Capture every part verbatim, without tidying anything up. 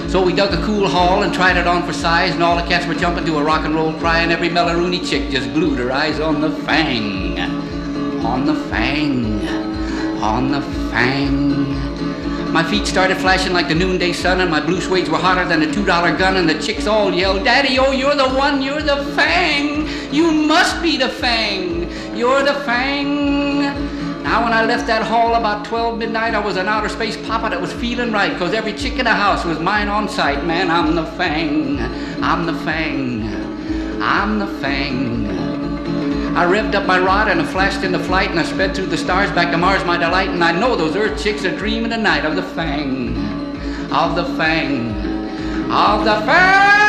So we dug a cool hole and tried it on for size, and all the cats were jumping to a rock and roll cry, and every Mellaroony chick just glued her eyes on the fang, on the fang, on the fang. My feet started flashing like the noonday sun, and my blue suedes were hotter than a two-dollar gun, and the chicks all yelled, "Daddy, oh, you're the one, you're the fang. You must be the fang. You're the fang." Now, when I left that hall about twelve midnight, I was an outer space papa that was feeling right, because every chick in the house was mine on sight. Man, I'm the fang. I'm the fang. I'm the fang. I revved up my rod and I flashed into flight, and I sped through the stars back to Mars, my delight. And I know those earth chicks are dreaming tonight of the fang, of the fang, of the fang.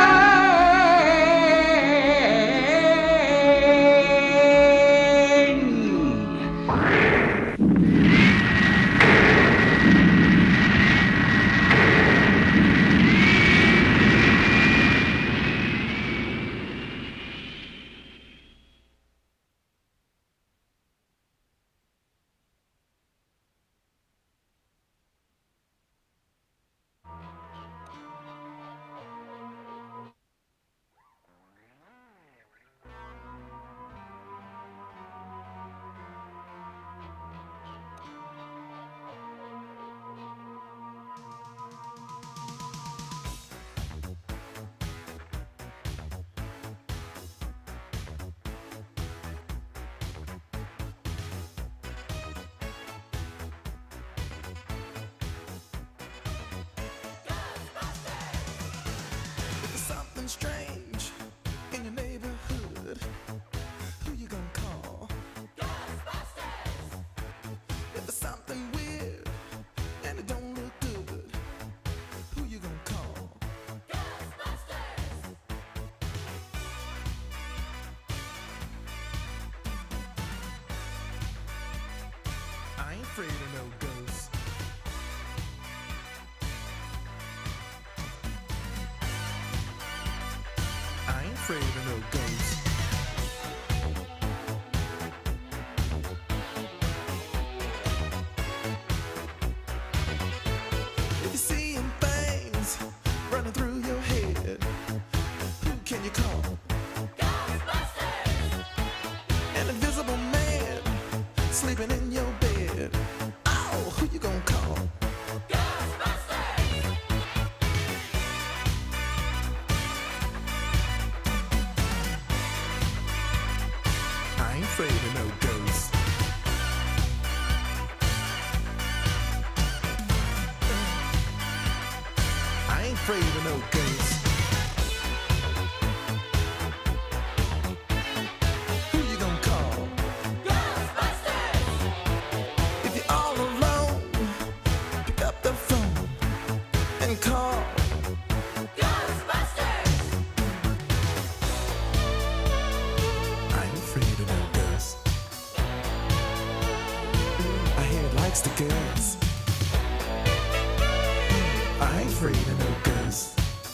Strange in your neighborhood, who you gonna call? Ghostbusters! If there's something weird and it don't look good, who you gonna call? Ghostbusters! I ain't afraid of no ghosts. I ain't afraid of no ghosts. If you're seeing things running through your head, who can you call? Ghostbusters! An invisible man sleeping in your bed. Oh, who you gonna call? Ghostbusters! I ain't afraid of no ghosts. I ain't afraid of no ghosts. Who you gonna call? Ghostbusters! If you're all alone, pick up the phone and call Ghostbusters! I ain't afraid of no ghosts. I hear it likes the girls. I ain't afraid of no ghosts.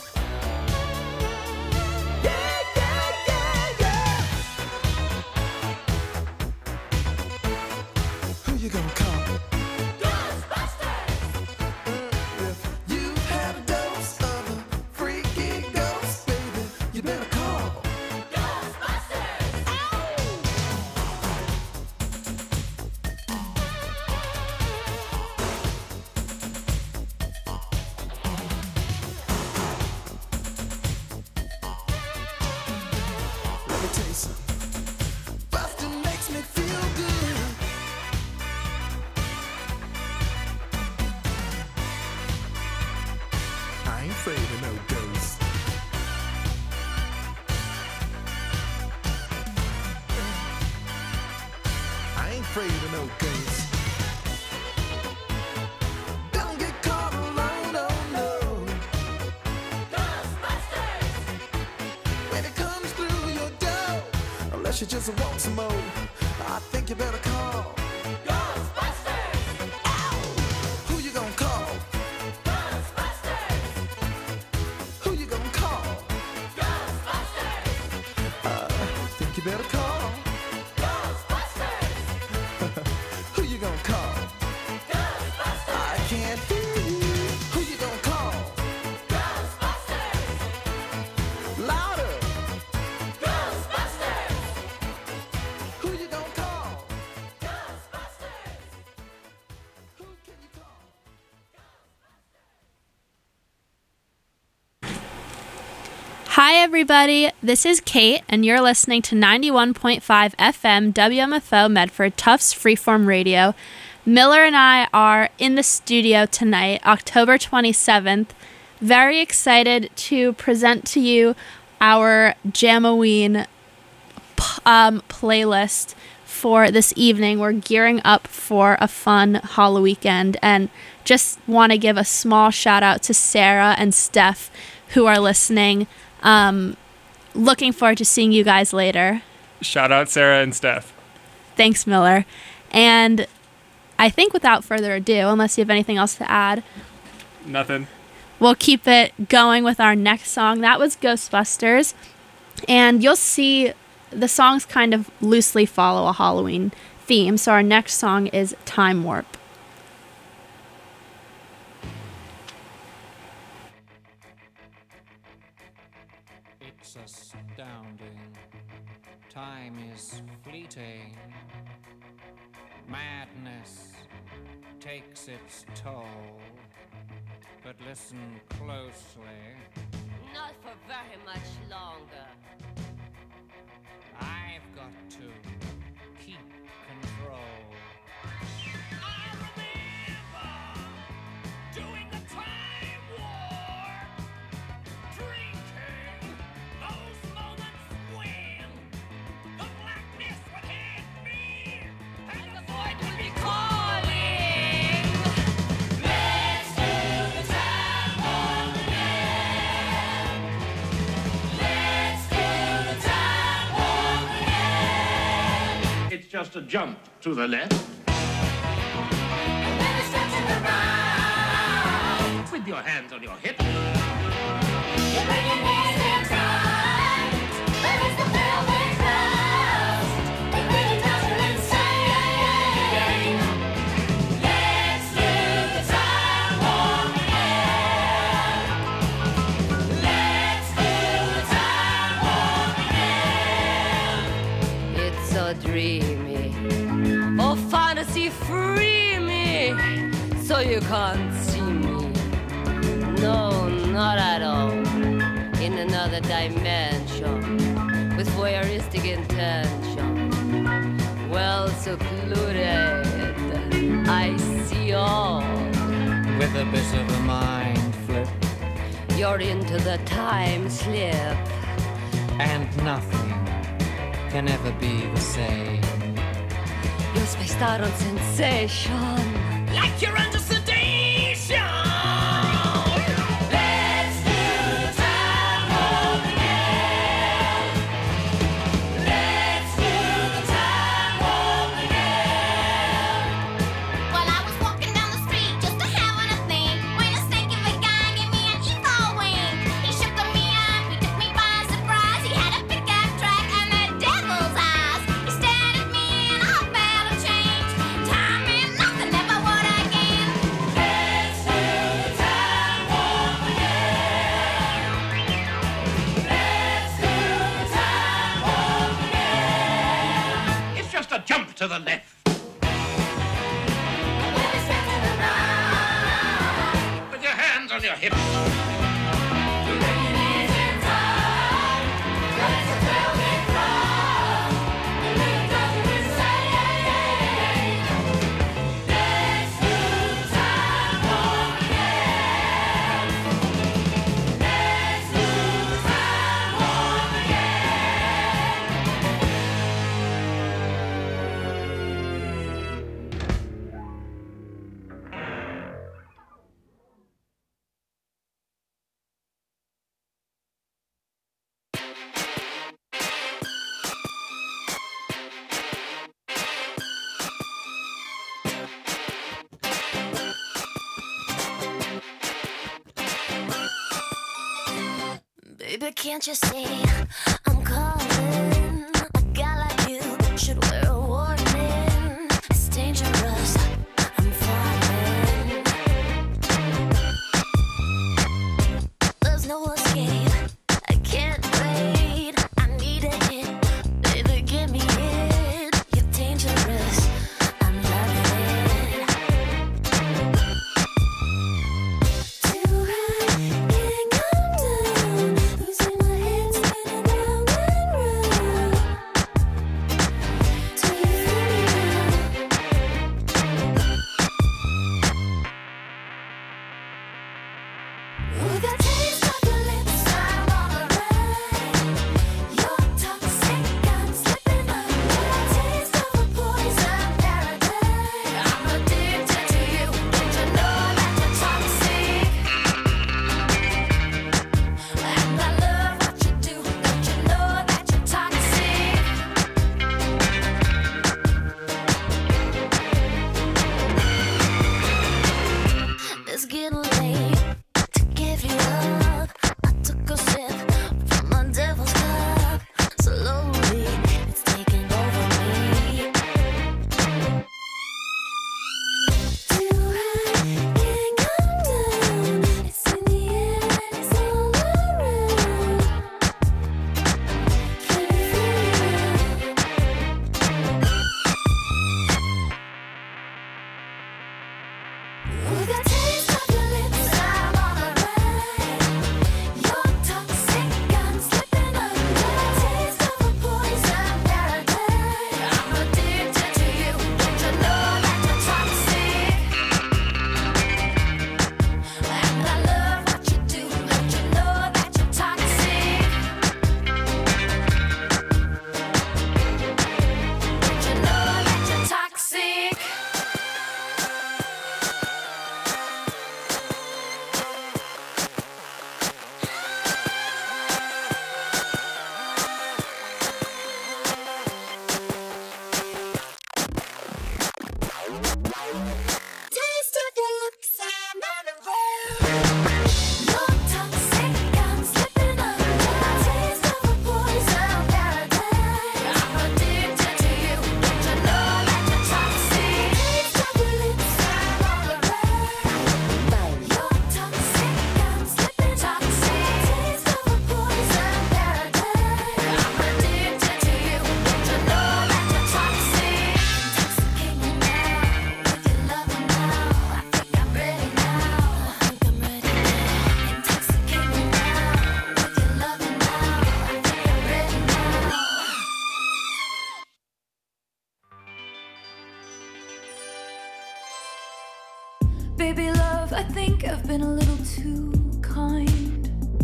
Yeah, yeah, yeah, yeah. Who you gonna call? Ghostbusters! If you've had a dose of a freaky ghost, baby, you better call Ghostbusters! Let me tell you something. Bustin' makes me feel good. I ain't afraid of no ghosts. I ain't afraid of no ghosts. Don't get caught alone, no, no. Ghostbusters! When it comes through your door, unless you just want some more, I think you better call Ghostbusters! Ow! Who you gonna call? Ghostbusters! Who you gonna call? Ghostbusters! Uh, I think you better call Ghostbusters! Who you gonna call? Ghostbusters! I can't hear you. Who you gonna call? Hi, everybody. This is Kate, and you're listening to ninety-one point five F M W M F O Medford Tufts Freeform Radio. Miller and I are in the studio tonight, October twenty-seventh. Very excited to present to you our Jamoween um, playlist for this evening. We're gearing up for a fun Halloween weekend, and just want to give a small shout out to Sarah and Steph who are listening. Um, looking forward to seeing you guys later. Shout out Sarah and Steph. Thanks, Miller. And I think without further ado, unless you have anything else to add, Nothing. We'll keep it going with our next song. That was Ghostbusters. And you'll see the songs kind of loosely follow a Halloween theme. So our next song is Time Warp. It's astounding. Time is fleeting. Madness takes its toll. But listen closely. Not for very much longer. I've got to keep control. I remember doing the time war, drinking those moments when the blackness would hit me and the void would be calling. Let's do the time warp again. Let's do the time warp again. It's just a jump to the left And then a step to the right. with your hands on your hips. You're bringing me to time. There is the velvet clouds. They really drive you insane. Let's do the time warp again. Let's do the time warp again. It's so dreamy. Oh, fantasy free me. So you can't see me. No, not at all. In another dimension. With voyeuristic intention. Well secluded. I see all. With a bit of a mind flip. You're into the time slip. And nothing can ever be the same. You're spaced out on sensation. Like you're under sedation. Let's do the time warp again. Let's do the time warp again. Well, I was walking down the street just a having a thing when a stinking big guy gave me an evil wink. He shook me up, he took me by surprise. He had a pickup truck and the devil's eyes. He stared at me and I felt a change. Time meant nothing, never would again. Let's do the time warp again. Let's do the time warp again. It's just a jump to the left Then a step to the right. with your hands on your hips. You're bringing me to time. There is the velvet clouds. They really drive you insane. Let's do the time warp again. Let's do the time warp Baby, can't you see I'm calling? A guy like you should wear a warning. It's dangerous. I'm falling. There's no escape. I can't wait. I need a hit. Baby, give me it. You're dangerous. I'm loving it. Too high, can't come down. Losing my head. With a taste of your lips, I'm on a ride. You're toxic, I'm slipping under. A taste of a poison paradise. I'm addicted to you. Don't you know that you're toxic? And I love what you do. Don't you know that you're toxic? It's getting late to give you up. I took a sip from my devil's cup. Slowly, it's taking over me. Too high, can't come down. It's in the air and it's all around. Can you feel it? With a taste of your lips, I'm on a ride. You're toxic, I'm slipping under. A taste of a poison paradise. I'm addicted to you. Don't you know that you're toxic? And I love what you do. Don't you know that you're toxic? Don't you know that you're toxic? Taste of your lips, I'm on a roll. You're toxic, I'm slipping under. A taste of a poison paradise. I'm addicted to you. Don't you know that you're toxic? Taste of your lips, I'm on a roll. You're toxic, I'm slipping toxic. Taste of a poison paradise. I'm addicted to you. Don't you know that you're toxic? Intoxicate me now with your loving now. I think I'm ready now. I think I'm ready now. Intoxicate me now with your loving now. I think I'm ready now. Baby love, I think I've been a little too kind.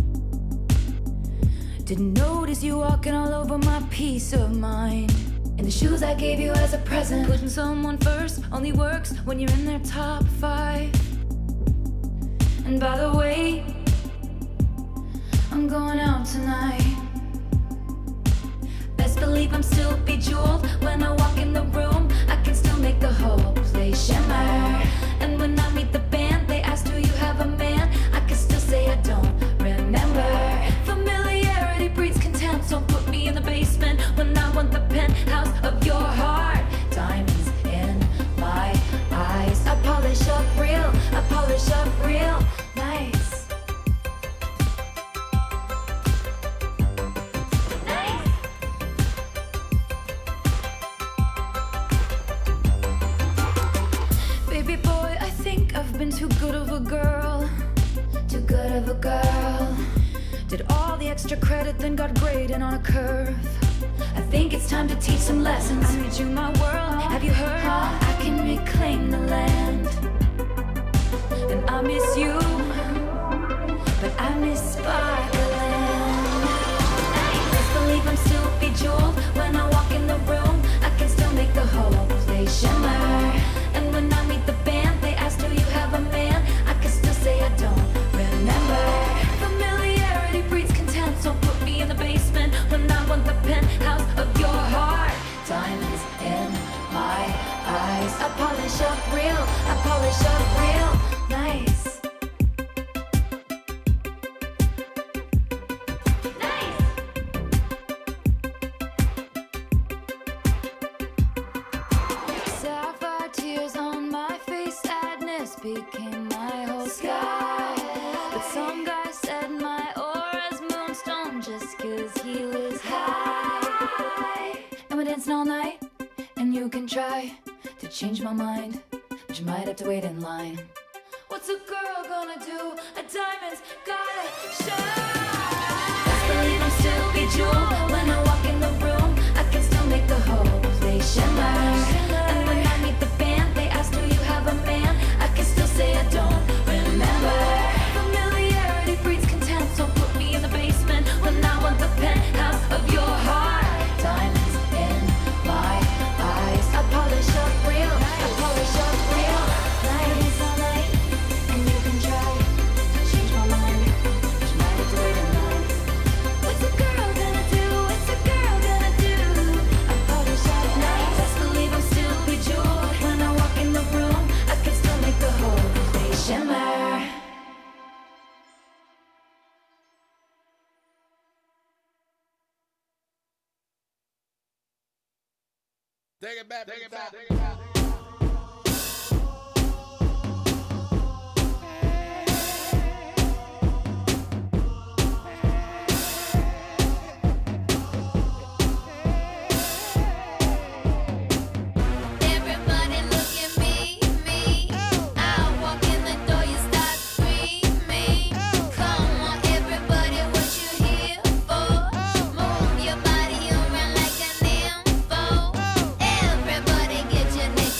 Didn't notice you walking all over my peace of mind. And the shoes I gave you as a present. Putting someone first only works when you're in their top five. And by the way, I'm going out tonight. Best believe I'm still bejeweled when I walk in the room. I can still make the whole place shimmer. And when I meet the band, they ask, do you have a man? I can still say I don't remember. Familiarity breeds contempt, so put me in the basement when I want the penthouse of your heart. Diamonds in my eyes. I polish up real, I polish up real nice. Nice. Baby boy, I think I've been too good of a girl. Too good of a girl. Did all the extra credit, then got graded on a curve. I think it's time to teach some lessons. I made you my world, have you heard? I can reclaim the land. And I miss you, but I miss sparkling. Best believe I'm still bejeweled when I walk in the room. I can still make the whole place shimmer. And when I meet the band, they ask, do you have a man? I can still say I don't remember. Familiarity breeds contempt, so put me in the basement when I want the penthouse of your heart. Diamonds in my eyes. I polish up real, I polish up real nice. Nice. Sapphire tears on my face, sadness became my whole sky. But some guy said my aura's moonstone just cause he was high. And we're dancing all night, and you can try to change my mind, but you might have to wait in line. What's a girl gonna do? A diamond's gotta shine. Best believe I'm still bejeweled when I walk in the room. I can still make the whole place shimmer. And when I meet the band, they ask, do you have a man? I can still say I don't remember. Familiarity Take it back, take it back, take it back. Everybody get your nigga.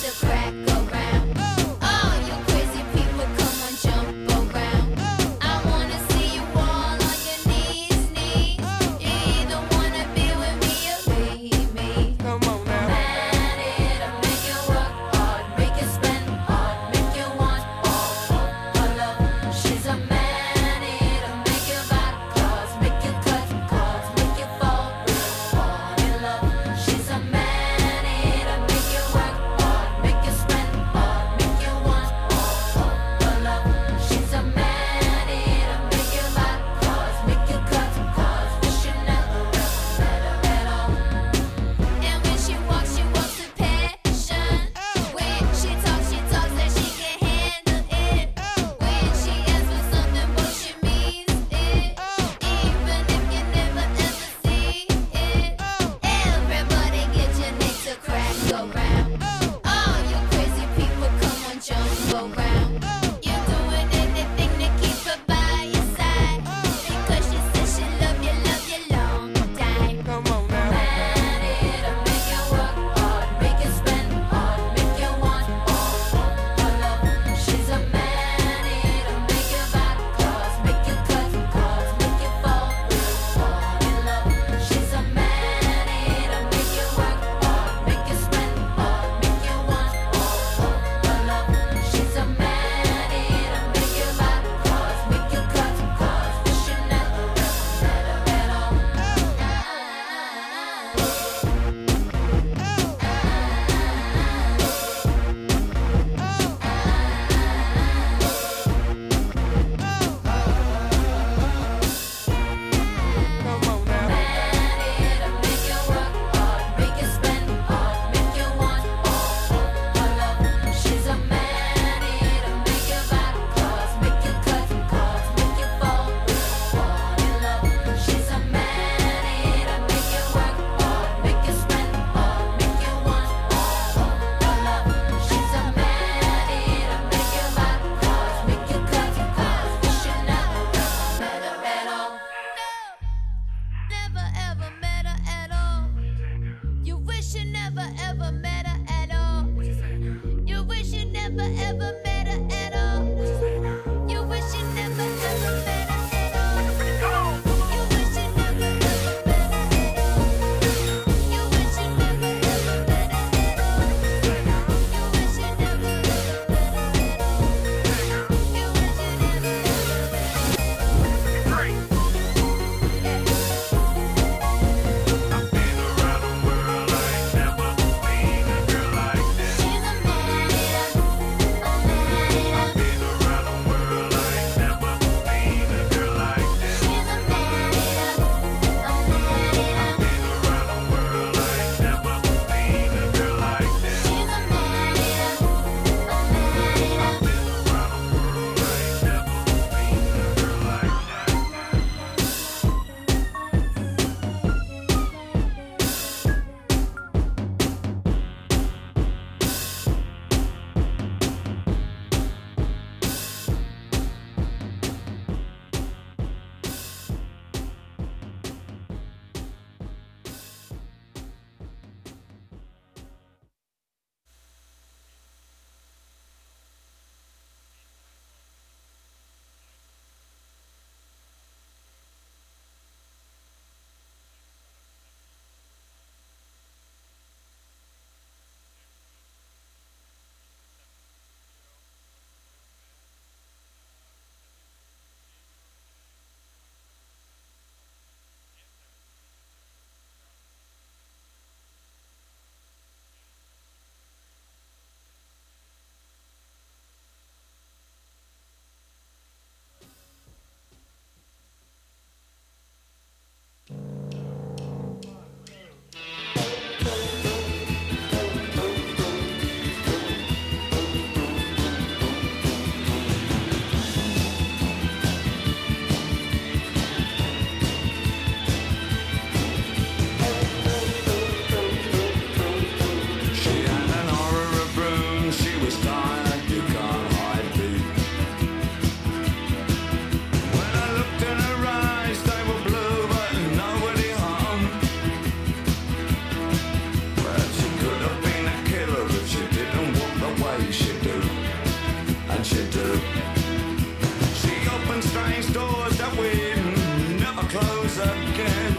clothes again.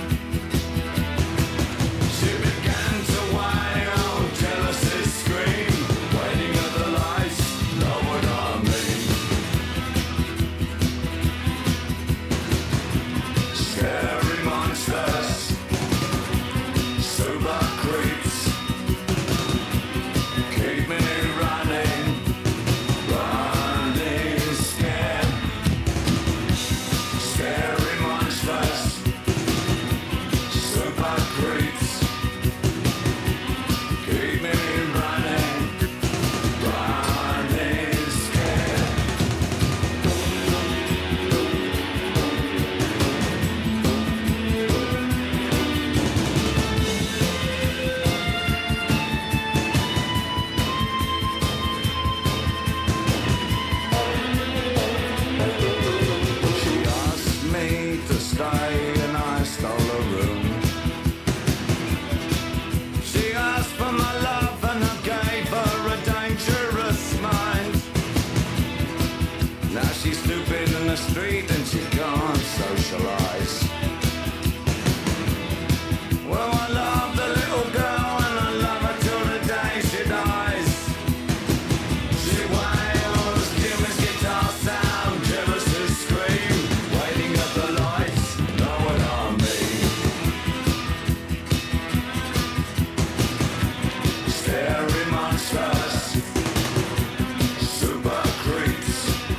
She began to whine out, jealousy scream, waiting at the lights, know what I mean. Scary monsters, super creeps, keep me running, running scared. Scary monsters, super creeps, keep me running, running scared. She asked me to stay and I stole a room. She asked for my love and I gave her a dangerous mind. Now she's stupid in the street and she can't socialize. Well, I love the little girl and I love her till the day she dies. She wails, Jimmy's guitar sound, jealousy scream, waiting at the lights, know what I mean. Scary monsters, super creeps,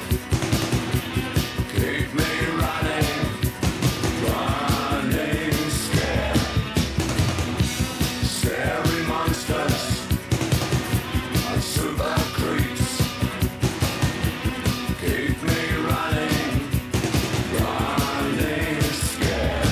keep me running, running scared. Scary monsters, super creeps, keep me running, running scared.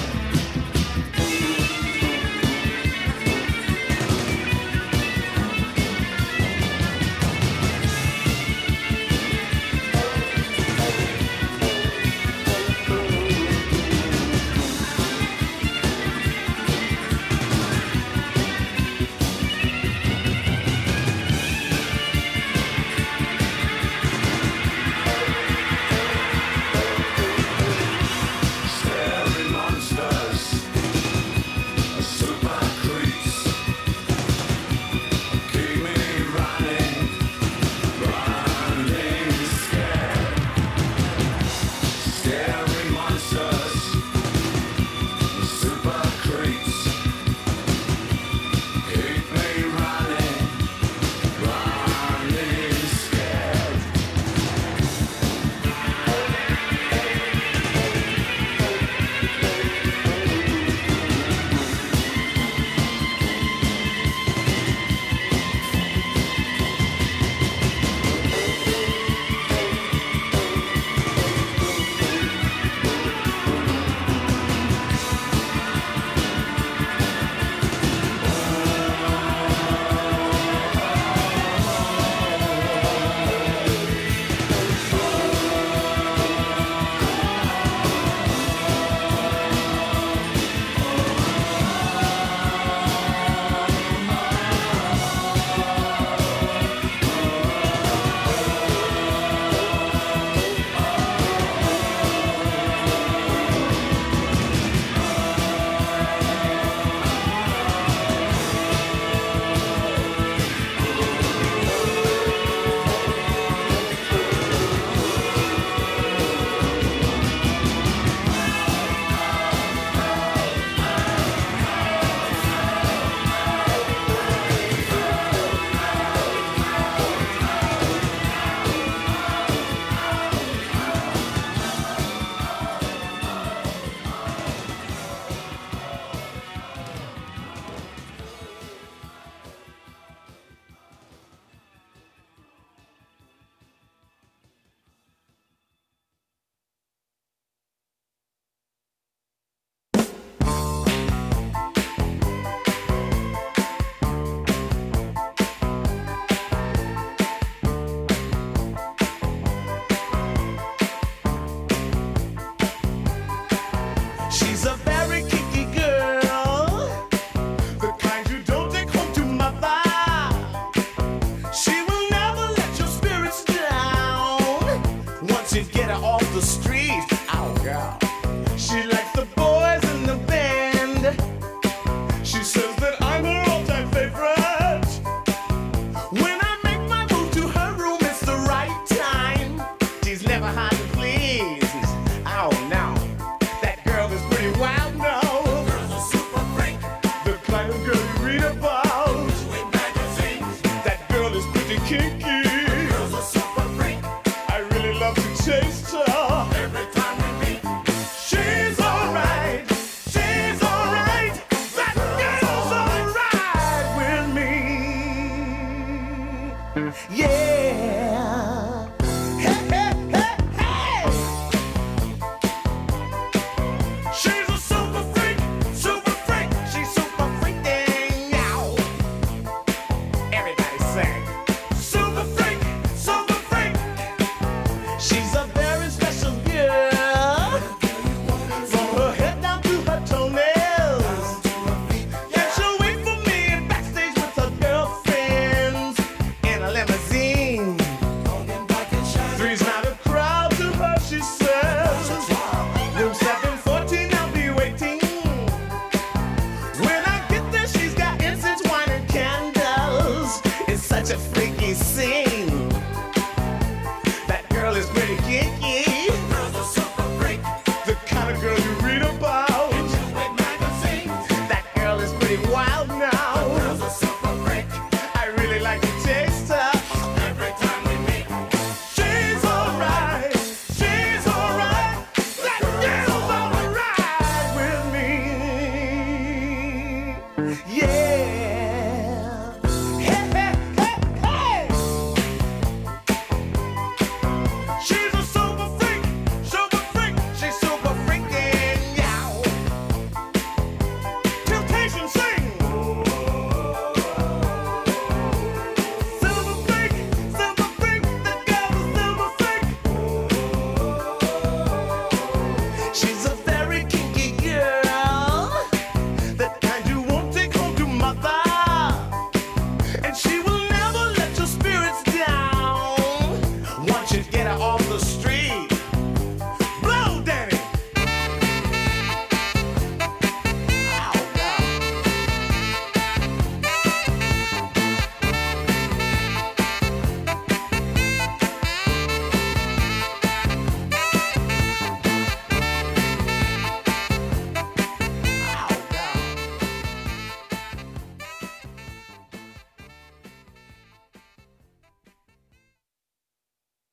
Scary monsters, super creeps, keep me running, running scared. Scary monsters, super creeps, keep me running, running scared. She's a very kinky girl, the kind you don't take home to mother. She will never let your spirits down once you get her off the street. Oh, girl. She likes the boy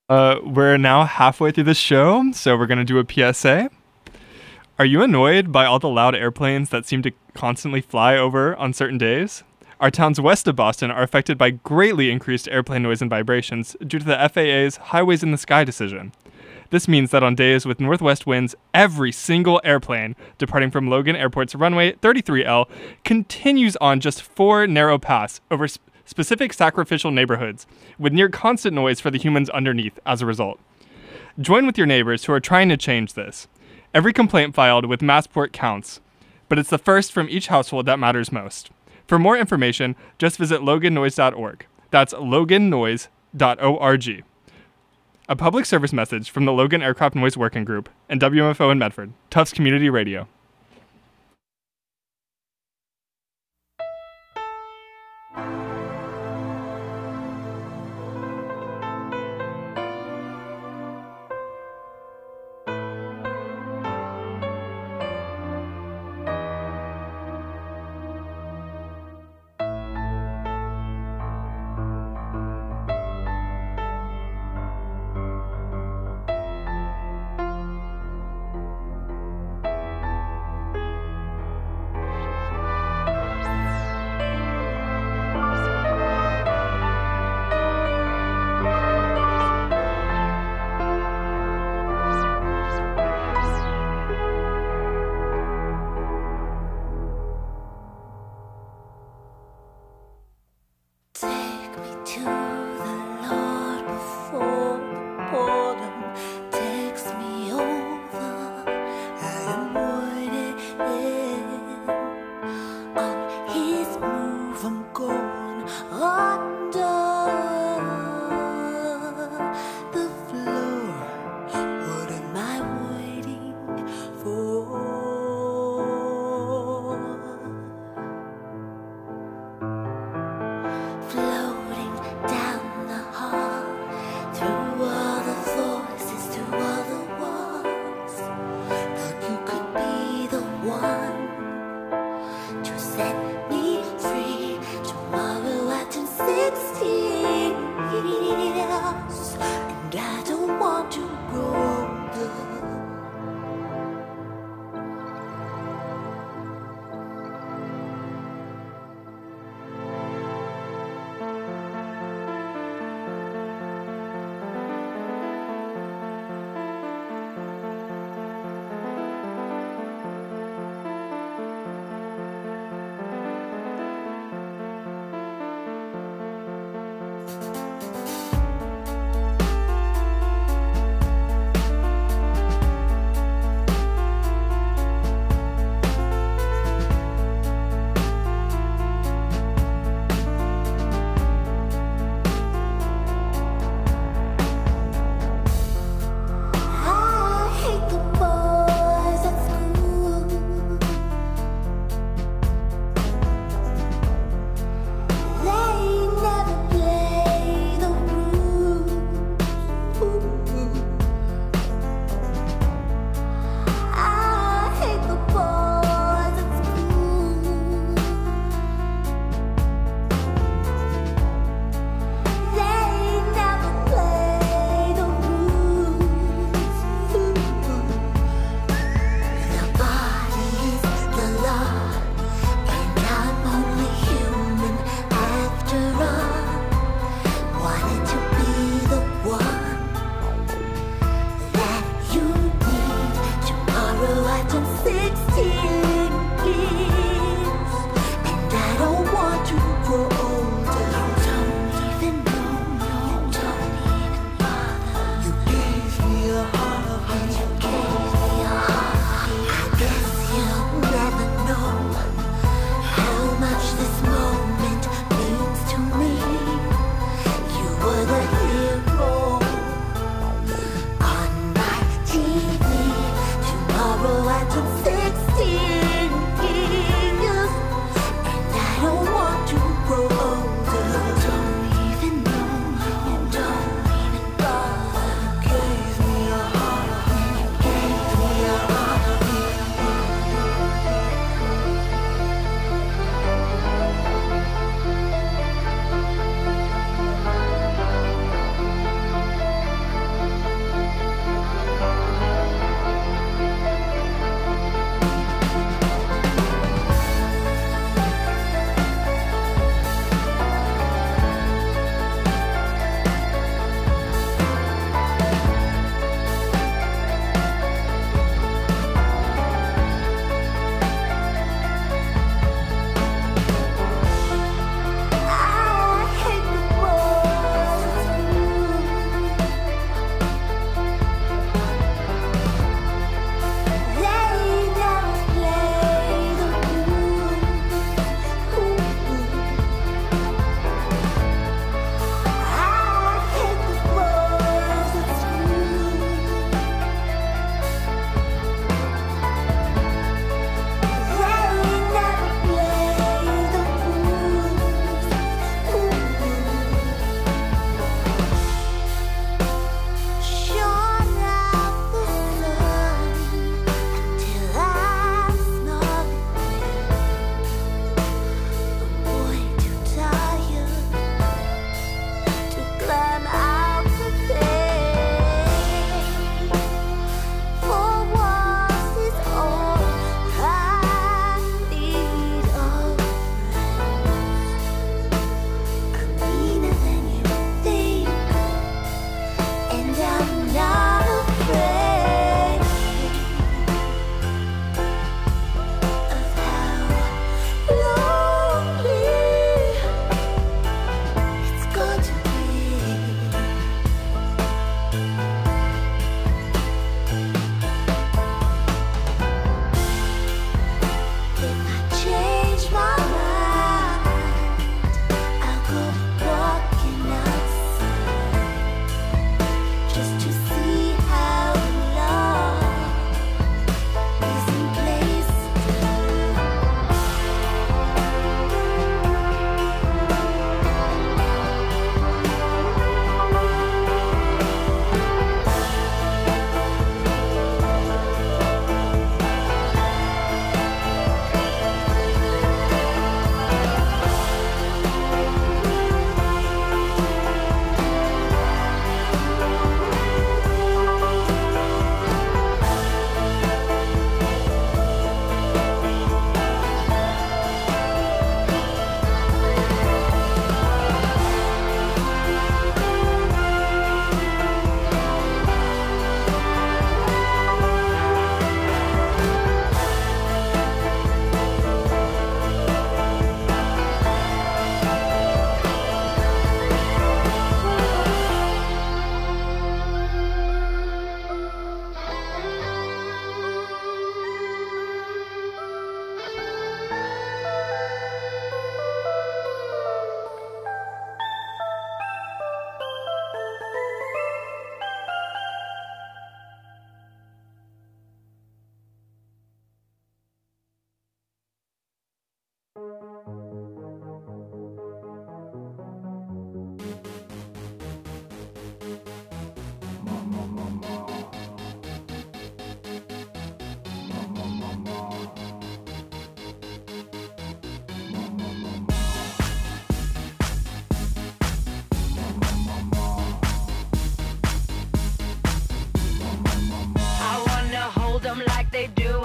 Uh, we're now halfway through the show, so we're going to do a P S A. Are you annoyed by all the loud airplanes that seem to constantly fly over on certain days? Our towns west of Boston are affected by greatly increased airplane noise and vibrations due to the F A A's Highways in the Sky decision. This means that on days with northwest winds, every single airplane departing from Logan Airport's runway thirty-three L continues on just four narrow paths over sp- specific sacrificial neighborhoods, with near constant noise for the humans underneath as a result. Join with your neighbors who are trying to change this. Every complaint filed with Massport counts, but it's the first from each household that matters most. For more information, just visit logan noise dot org. That's logan noise dot org. A public service message from the Logan Aircraft Noise Working Group and W M F O in Medford, Tufts Community Radio.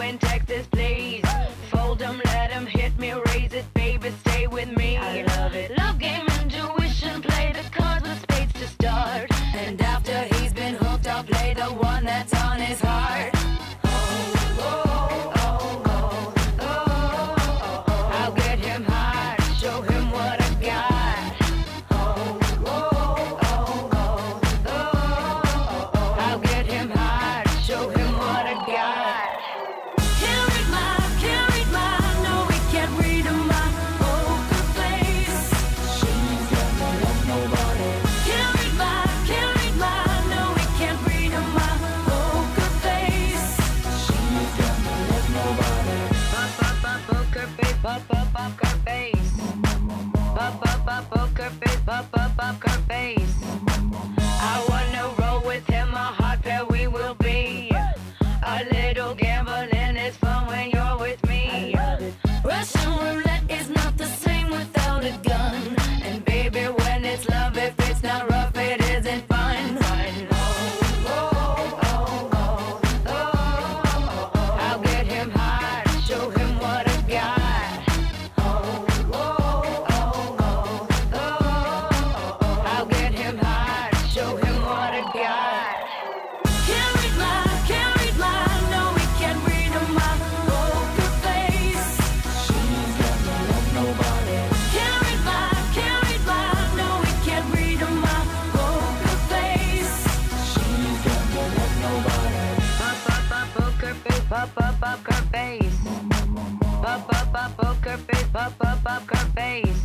in Texas, please. Fold 'em, let 'em hit me, raise it, baby, stay with me. I love it. Love game, intuition, play the cards with spades to start. And after he's been hooked, I'll play the one that's on his heart. Oh, oh, oh, oh, oh, oh. I'll get him hard, show him what I got. Oh, oh, oh, oh, oh. I'll get him hard, show him what I got. Can't read my, can't read my, no, we can't read my poker face. She's got no love, nobody. Can't read my, can't read my, no, we can't read my poker face. She's got no love, nobody. Pop, pop, pop, poker face, pop, pop, poker face. Pop, pop, pop, poker face, pop, pop, poker face. I wanna roll with him, a hot pair we will be. A little gambling is fun when you're with me. Russian roulette is not the same without a gun. And baby, when it's love, if it's not rough, it isn't fun. Oh, oh, oh, oh, oh, oh. I'll get him hard, show him what I got. Oh, oh, oh, oh, oh. I'll get him hard, show him what I got. Can't read my, can't read my, no, we can't read my poker face. She's got no love, nobody. Can't read my, can't read my, no, we can't read my poker face. She's got no love, nobody. Pop, pop, pop, poker face, pop, pop, poker face. Pop, pop, pop, poker face, pop, pop, poker face.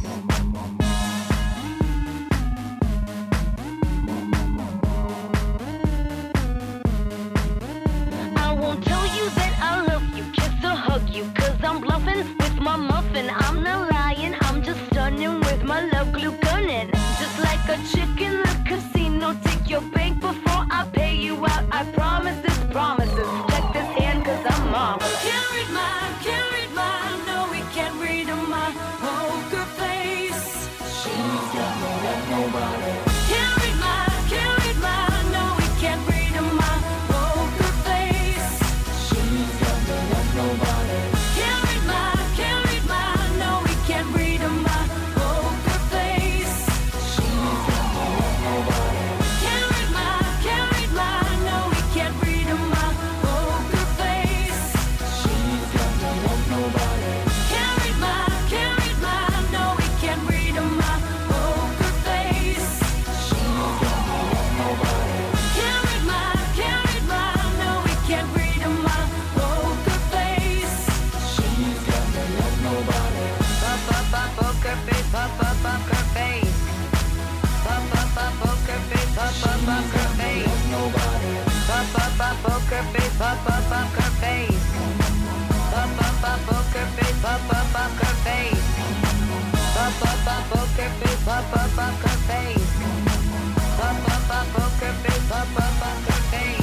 I won't tell you that I love you, kiss or hug you, cause I'm bluffing with my muffin. I'm not lying, I'm just stunning with my love glue gunning. Just like a chick in the casino, take your bank before I pay you out. I promise this promises. Check this hand cause I'm mom. Can't read my, can't read my, no, we can't read my poker face. She's got no love, nobody. Can't read my, can't read my, no, we can't read my poker face. She's got no love, nobody. Can't read my, can't read my, no, we can't read my poker face. She's got no love, nobody. Can't read my, can't read my, no, we can't read my poker face. She's got no love, nobody. Can't read my, can't read my, no, we can't read my poker face. She's got no love, nobody. Can't read my, can't read my, no, we can't read my poker face. She's got no love, nobody. Pop, pop, pop, poker face, pop, pop, poker face. Pop, pop, pop, poker face, pop, pop, poker face. Nobody. Pop, pop, pop, poker face, pop, pop, poker face. Pop, pop, pop, poker face, pop, pop, poker face. Pop, pop, pop, poker face, pop, pop, poker face. Pop, pop, pop, poker face, pop, pop, poker face.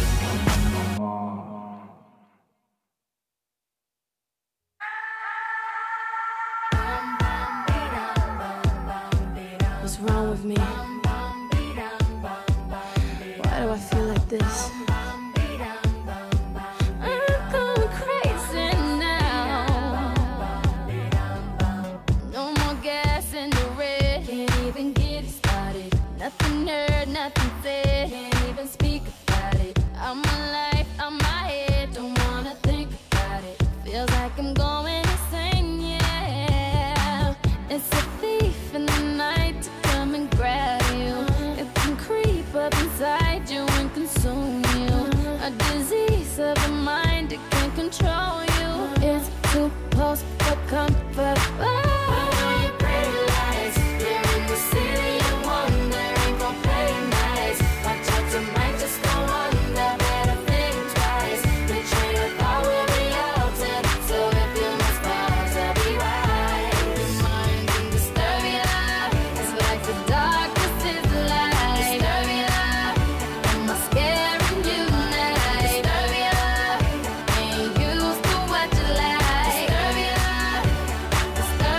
What's wrong with me? Why do I feel like this? I'm going crazy now. No more gas in the red. Can't even get it started. Nothing heard, nothing said. Can't even speak about it. I'm my life, I'm my head. Don't wanna think about it. Feels like I'm going insane, yeah. It's a thief in the night to come and grab you. It can creep up inside you and consume you. A disease of the mind, it can control you. It's too close for comfort. Oh, your pretty lights. You're in the city of wonder. Ain't gon' play nice. Watch out, you might just go under. Better think twice. The train of thought will be altered. So if you must pause, I'll be right. Your mind can disturb your life. It's like the darkness is the light. Disturb your life. Am I scaring you now? Disturb your life. Ain't used to what you like. Disturb your life.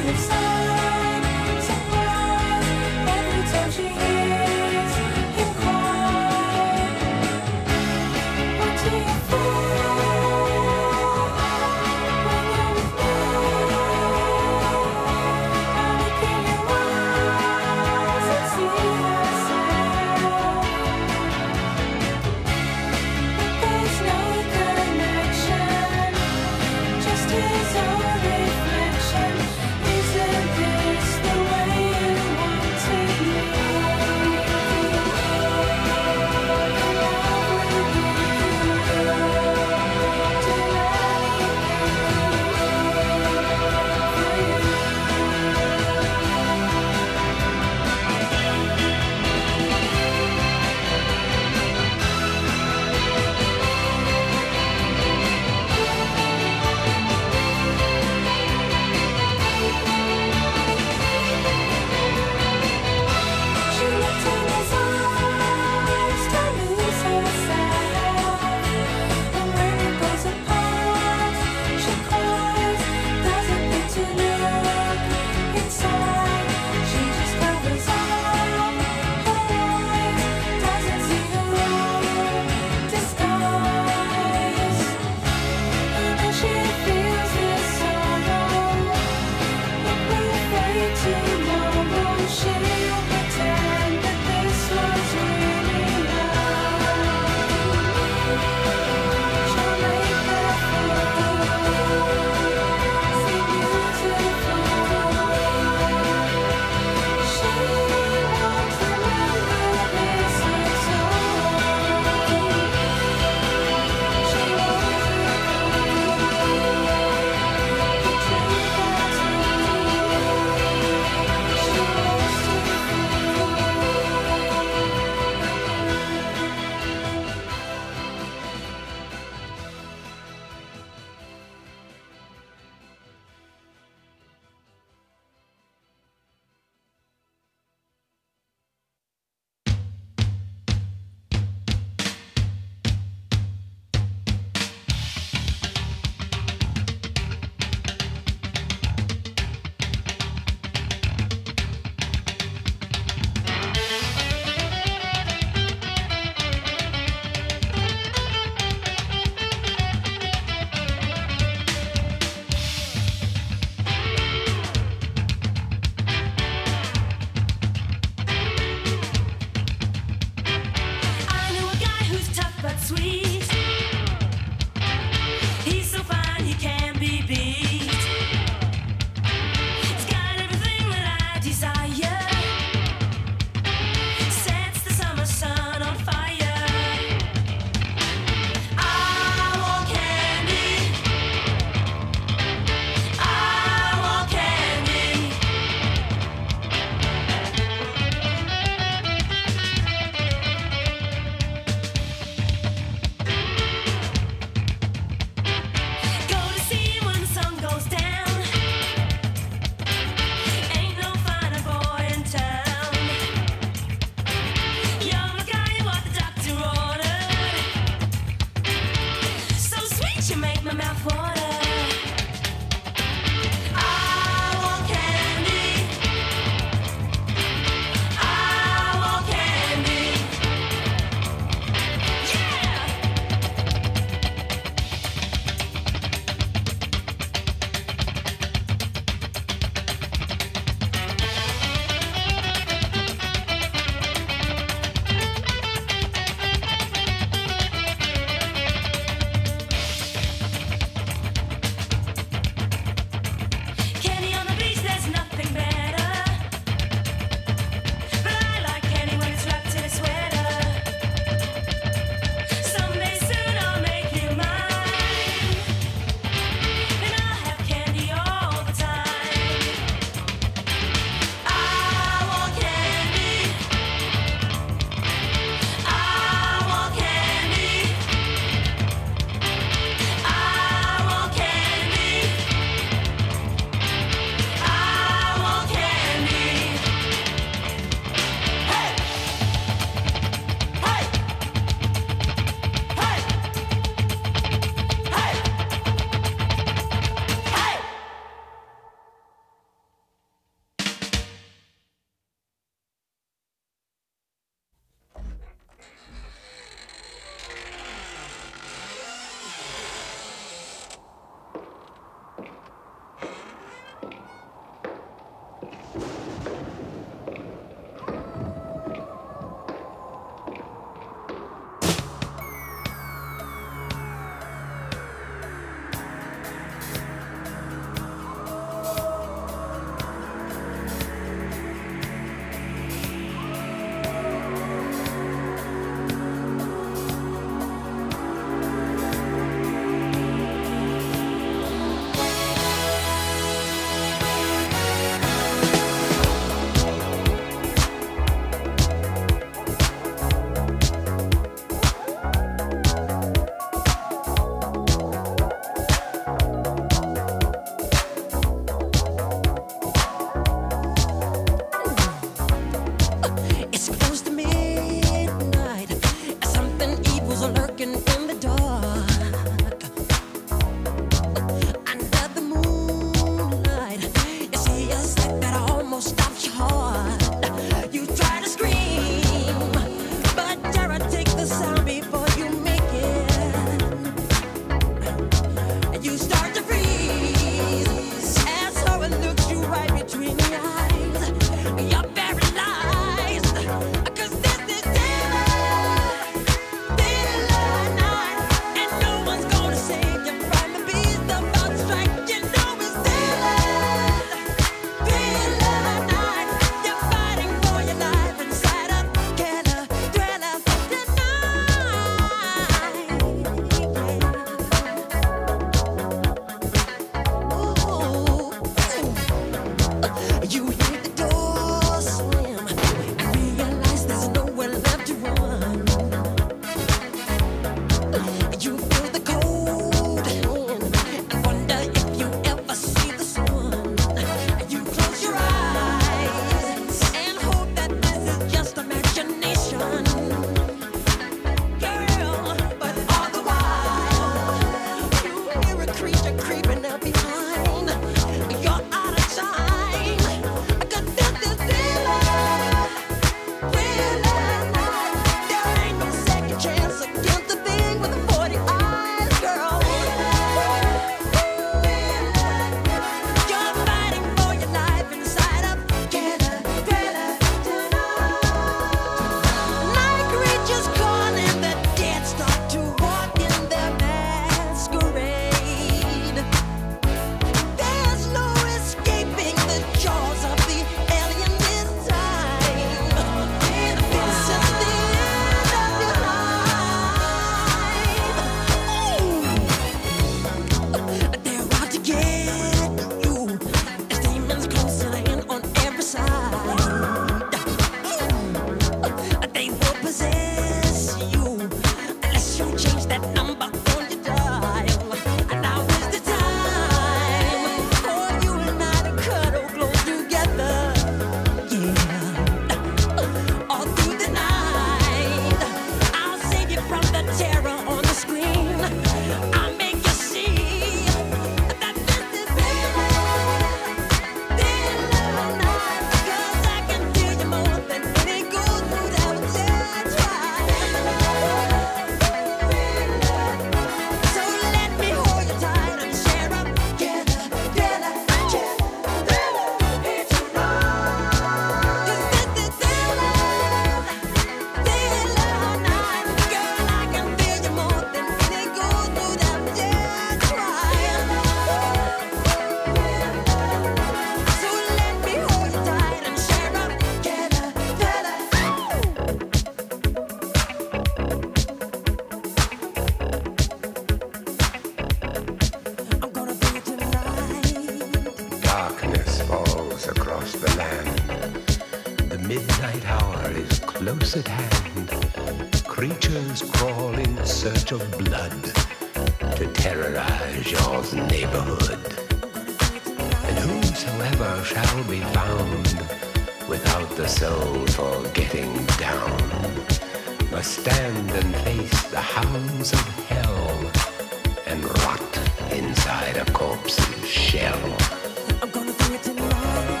close at hand, creatures crawl in search of blood to terrorize your neighborhood. And whosoever shall be found without the soul for getting down must stand and face the hounds of hell and rot inside a corpse's shell. I'm gonna bring it tonight.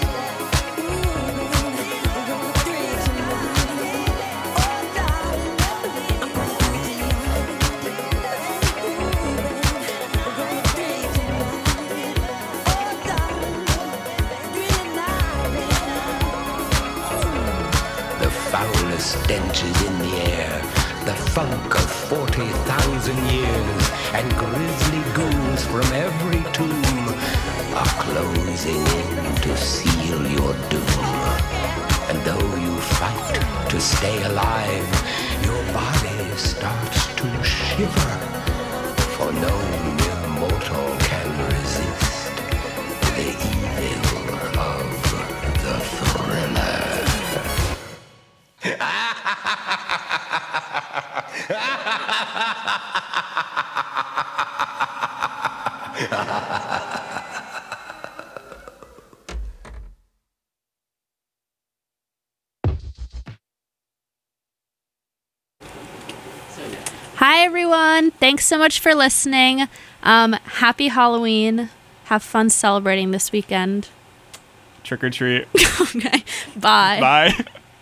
Stench is in the air, the funk of forty thousand years, and grisly ghouls from every tomb are closing in to seal your doom. And though you fight to stay alive, your body starts to shiver, for no mere mortal can resist the evil of the thriller. Hi, everyone. Thanks so much for listening. Um, happy Halloween. Have fun celebrating this weekend. Trick or treat. Okay. Bye. Bye.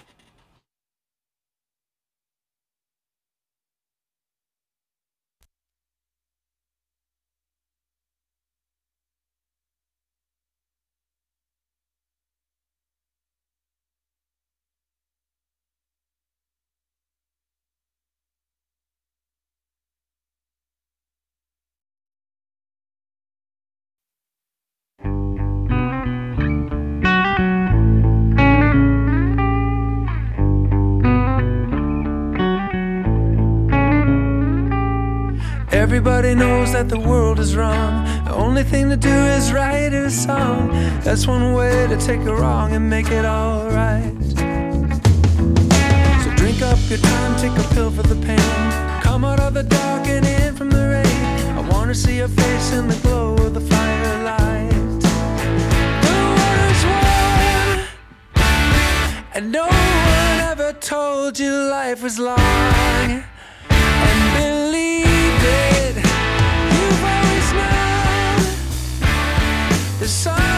Everybody knows that the world is wrong. The only thing to do is write a song. That's one way to take a wrong and make it alright. So drink up your time, take a pill for the pain. Come out of the dark and in from the rain. I wanna see your face in the glow of the firelight. The water's warm, and no one ever told you life was long. And believe it, you've always known the sun.